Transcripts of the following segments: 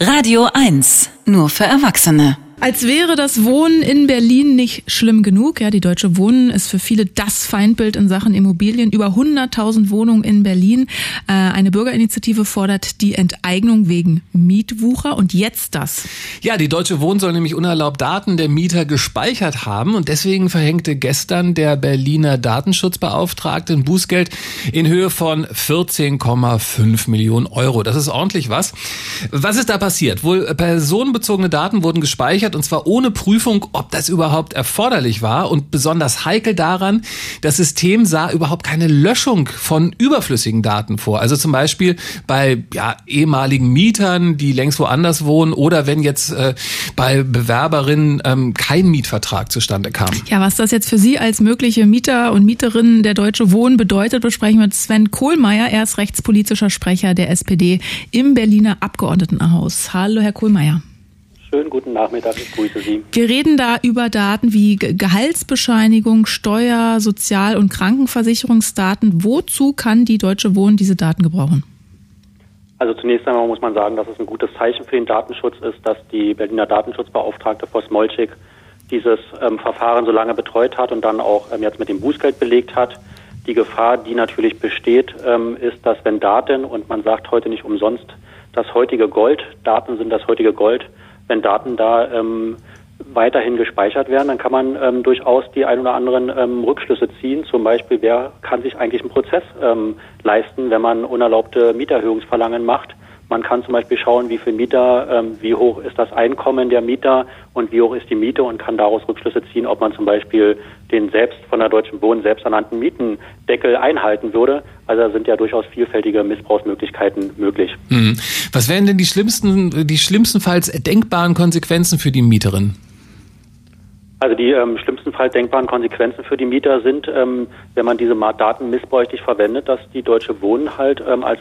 Radio 1, nur für Erwachsene. Als wäre das Wohnen in Berlin nicht schlimm genug. Ja, die Deutsche Wohnen ist für viele das Feindbild in Sachen Immobilien. Über 100.000 Wohnungen in Berlin. Eine Bürgerinitiative fordert die Enteignung wegen Mietwucher. Und jetzt das. Ja, die Deutsche Wohnen soll nämlich unerlaubt Daten der Mieter gespeichert haben. Und deswegen verhängte gestern der Berliner Datenschutzbeauftragte ein Bußgeld in Höhe von 14,5 Millionen Euro. Das ist ordentlich was. Was ist da passiert? Wohl personenbezogene Daten wurden gespeichert, und zwar ohne Prüfung, ob das überhaupt erforderlich war. Und besonders heikel daran, das System sah überhaupt keine Löschung von überflüssigen Daten vor. Also zum Beispiel bei ehemaligen Mietern, die längst woanders wohnen, oder wenn jetzt bei Bewerberinnen kein Mietvertrag zustande kam. Ja, was das jetzt für Sie als mögliche Mieter und Mieterinnen der Deutsche Wohnen bedeutet, besprechen wir mit Sven Kohlmeier. Er ist rechtspolitischer Sprecher der SPD im Berliner Abgeordnetenhaus. Hallo, Herr Kohlmeier. Schönen guten Nachmittag, ich grüße Sie. Wir reden da über Daten wie Gehaltsbescheinigung, Steuer-, Sozial- und Krankenversicherungsdaten. Wozu kann die Deutsche Wohnen diese Daten gebrauchen? Also zunächst einmal muss man sagen, dass es ein gutes Zeichen für den Datenschutz ist, dass die Berliner Datenschutzbeauftragte Frau Smolczyk dieses Verfahren so lange betreut hat und dann auch jetzt mit dem Bußgeld belegt hat. Die Gefahr, die natürlich besteht, ist, dass wenn Daten, und man sagt heute nicht umsonst, das heutige Gold, Daten sind das heutige Gold, wenn Daten da weiterhin gespeichert werden, dann kann man durchaus die ein oder anderen Rückschlüsse ziehen. Zum Beispiel, wer kann sich eigentlich einen Prozess leisten, wenn man unerlaubte Mieterhöhungsverlangen macht. Man kann zum Beispiel schauen, wie viele Mieter, wie hoch ist das Einkommen der Mieter und wie hoch ist die Miete, und kann daraus Rückschlüsse ziehen, ob man zum Beispiel den selbst von der Deutschen Wohnen selbst ernannten Mietendeckel einhalten würde. Also da sind ja durchaus vielfältige Missbrauchsmöglichkeiten möglich. Was wären denn die schlimmstenfalls denkbaren Konsequenzen für die Mieterin? Also die schlimmstenfalls denkbaren Konsequenzen für die Mieter sind, wenn man diese Daten missbräuchlich verwendet, dass die Deutsche Wohnen halt als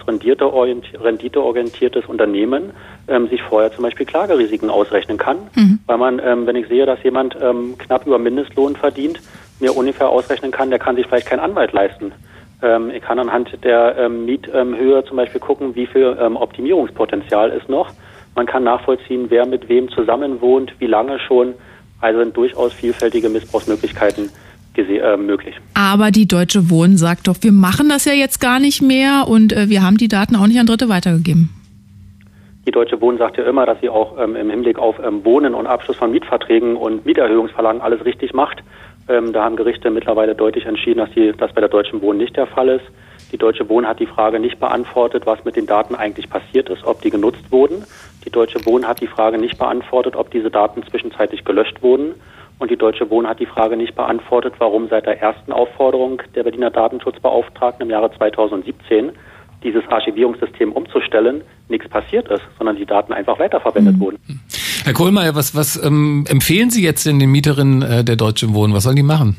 renditeorientiertes Unternehmen sich vorher zum Beispiel Klagerisiken ausrechnen kann. Weil man, wenn ich sehe, dass jemand knapp über Mindestlohn verdient, mir ungefähr ausrechnen kann, der kann sich vielleicht keinen Anwalt leisten. Ich kann anhand der Miethöhe zum Beispiel gucken, wie viel Optimierungspotenzial ist noch. Man kann nachvollziehen, wer mit wem zusammen wohnt, wie lange schon. Also sind durchaus vielfältige Missbrauchsmöglichkeiten möglich. Aber die Deutsche Wohnen sagt doch, wir machen das ja jetzt gar nicht mehr, und wir haben die Daten auch nicht an Dritte weitergegeben. Die Deutsche Wohnen sagt ja immer, dass sie auch im Hinblick auf Wohnen und Abschluss von Mietverträgen und Mieterhöhungsverlangen alles richtig macht. Da haben Gerichte mittlerweile deutlich entschieden, dass das bei der Deutschen Wohnen nicht der Fall ist. Die Deutsche Wohnen hat die Frage nicht beantwortet, was mit den Daten eigentlich passiert ist, ob die genutzt wurden. Die Deutsche Wohnen hat die Frage nicht beantwortet, ob diese Daten zwischenzeitlich gelöscht wurden. Und die Deutsche Wohnen hat die Frage nicht beantwortet, warum seit der ersten Aufforderung der Berliner Datenschutzbeauftragten im Jahre 2017, dieses Archivierungssystem umzustellen, nichts passiert ist, sondern die Daten einfach weiterverwendet wurden. Herr Kohlmeier, was empfehlen Sie jetzt den Mieterinnen der Deutschen Wohnen? Was sollen die machen?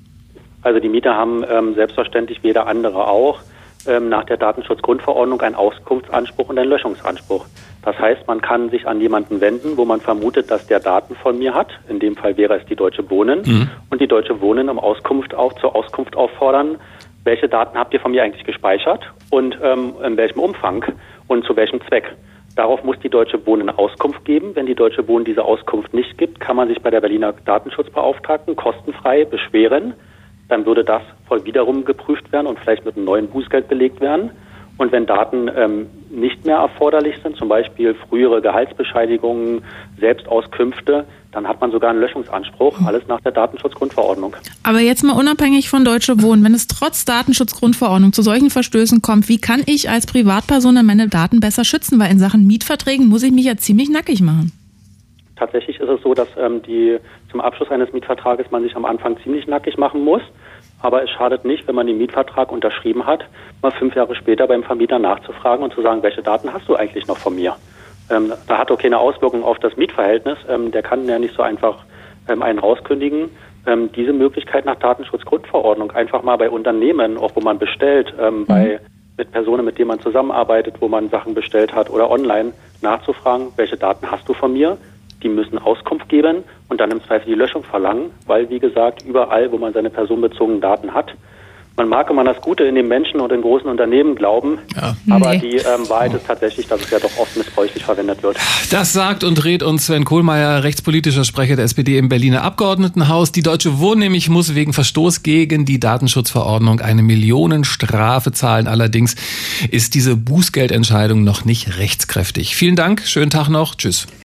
Also die Mieter haben selbstverständlich, wie jeder andere auch, nach der Datenschutzgrundverordnung einen Auskunftsanspruch und einen Löschungsanspruch. Das heißt, man kann sich an jemanden wenden, wo man vermutet, dass der Daten von mir hat. In dem Fall wäre es die Deutsche Wohnen. Und die Deutsche Wohnen zur Auskunft auffordern, welche Daten habt ihr von mir eigentlich gespeichert und in welchem Umfang und zu welchem Zweck. Darauf muss die Deutsche Wohnen Auskunft geben. Wenn die Deutsche Wohnen diese Auskunft nicht gibt, kann man sich bei der Berliner Datenschutzbeauftragten kostenfrei beschweren. Dann würde das voll wiederum geprüft werden und vielleicht mit einem neuen Bußgeld belegt werden. Und wenn Daten nicht mehr erforderlich sind, zum Beispiel frühere Gehaltsbescheinigungen, Selbstauskünfte, dann hat man sogar einen Löschungsanspruch, alles nach der Datenschutzgrundverordnung. Aber jetzt mal unabhängig von Deutsche Wohnen, wenn es trotz Datenschutzgrundverordnung zu solchen Verstößen kommt, wie kann ich als Privatperson meine Daten besser schützen? Weil in Sachen Mietverträgen muss ich mich ja ziemlich nackig machen. Tatsächlich ist es so, dass zum Abschluss eines Mietvertrages man sich am Anfang ziemlich nackig machen muss. Aber es schadet nicht, wenn man den Mietvertrag unterschrieben hat, mal 5 Jahre später beim Vermieter nachzufragen und zu sagen, welche Daten hast du eigentlich noch von mir? Da hat doch keine Auswirkung auf das Mietverhältnis. Der kann ja nicht so einfach einen rauskündigen. Diese Möglichkeit nach Datenschutzgrundverordnung einfach mal bei Unternehmen, auch wo man bestellt, mit Personen, mit denen man zusammenarbeitet, wo man Sachen bestellt hat oder online nachzufragen, welche Daten hast du von mir? Die müssen Auskunft geben und dann im Zweifel die Löschung verlangen, weil, wie gesagt, überall, wo man seine personenbezogenen Daten hat, Man mag immer das Gute in den Menschen und in großen Unternehmen glauben, aber die Wahrheit ist tatsächlich, dass es ja doch oft missbräuchlich verwendet wird. Das sagt und rät uns Sven Kohlmeier, rechtspolitischer Sprecher der SPD im Berliner Abgeordnetenhaus. Die Deutsche Wohnen nämlich muss wegen Verstoß gegen die Datenschutzverordnung eine Millionenstrafe zahlen. Allerdings ist diese Bußgeldentscheidung noch nicht rechtskräftig. Vielen Dank, schönen Tag noch, tschüss.